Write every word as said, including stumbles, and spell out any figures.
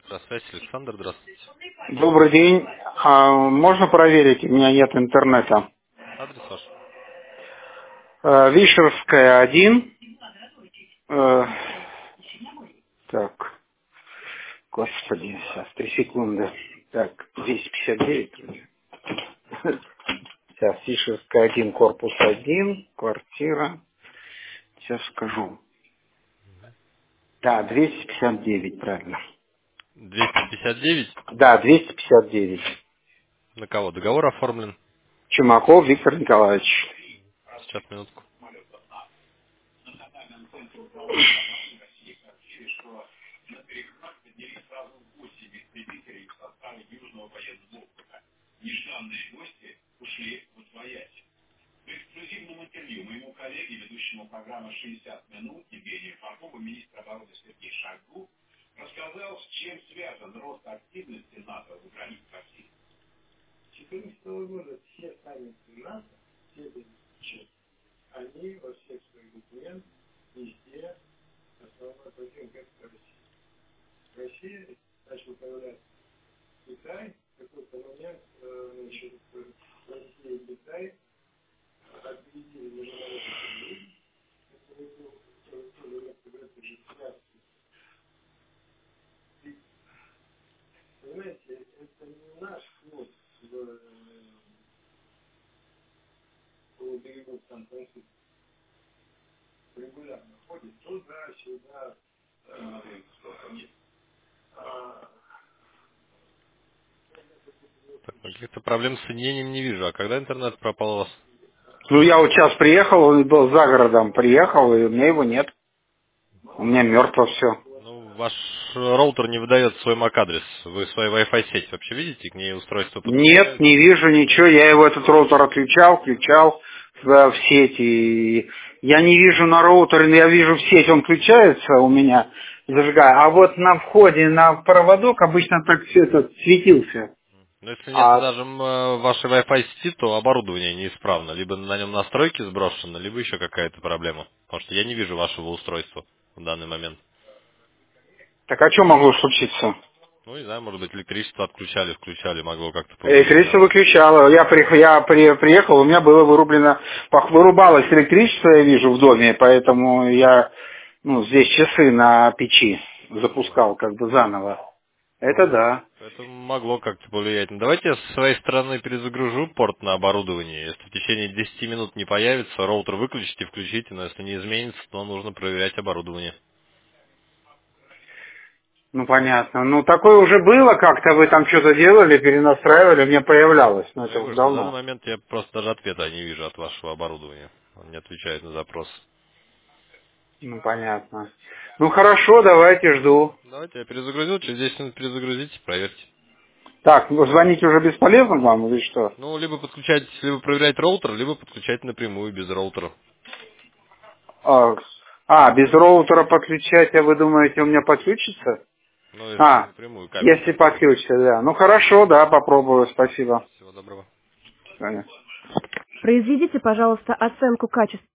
Здравствуйте, Александр, здравствуйте. Добрый день. А, можно проверить? У меня нет интернета. Адрес ваш? Э, Вишерская, один. Э, так, господи, сейчас, три секунды. Так, двести пятьдесят девять. вроде. Сейчас, Вишерская, один, корпус один, квартира. Сейчас скажу. Да, двести пятьдесят девять, правильно. двести пятьдесят девять. Да, двести пятьдесят девять. На кого? Договор оформлен? Чумаков Виктор Николаевич. Сейчас, минутку. Так, ну, каких-то проблем с соединением не вижу. А когда интернет пропал у вас? Ну, я вот сейчас приехал, он был за городом, приехал, и у меня его нет. У меня мертво все. Ну, ваш роутер не выдает свой эм эй си-адрес. Вы свою Wi-Fi сеть вообще видите? К ней устройство Нет, подключается? не вижу ничего. Я его этот роутер отключал, включал в, в сеть. И я не вижу на роутере, я вижу в сеть, он включается у меня, зажигаю. А вот на входе на проводок обычно так все это светился. Но если нет А, даже м, э, вашей Wi-Fi сети, то оборудование неисправно. Либо на нем настройки сброшены, либо еще какая-то проблема. Потому что я не вижу вашего устройства в данный момент. так а что могло случиться? Ну, не знаю, может быть, электричество отключали, включали, могло как-то повлиять Электричество на вас. выключало. Я, при- я при- приехал, у меня было вырублено, пох- вырубалось электричество, я вижу, в доме, поэтому я ну, здесь часы на печи запускал как бы заново. Это Ну, да. это могло как-то повлиять. Ну, давайте я с своей стороны перезагружу порт на оборудование. Если в течение десяти минут не появится, роутер выключите, включите, но если не изменится, то нужно проверять оборудование. Ну понятно. Ну такое уже было как-то, вы там что-то делали, перенастраивали, мне появлялось, но Ну, я это уже говорю, что в данный давно. момент я просто даже ответа не вижу от вашего оборудования. Он не отвечает на запрос. Ну понятно. Ну хорошо, давайте жду. Давайте я перезагрузил, через десять минут перезагрузите, проверьте. Так, ну, звонить уже бесполезно вам или что? Ну, либо подключать, либо проверять роутер, либо подключать напрямую без роутера. А, а, без роутера подключать, а вы думаете, у меня подключится? Ну, если А, напрямую кабель если такой. подключится, да. Ну хорошо, да, попробую, спасибо. Всего доброго. До свидания. Произведите, пожалуйста, оценку качества.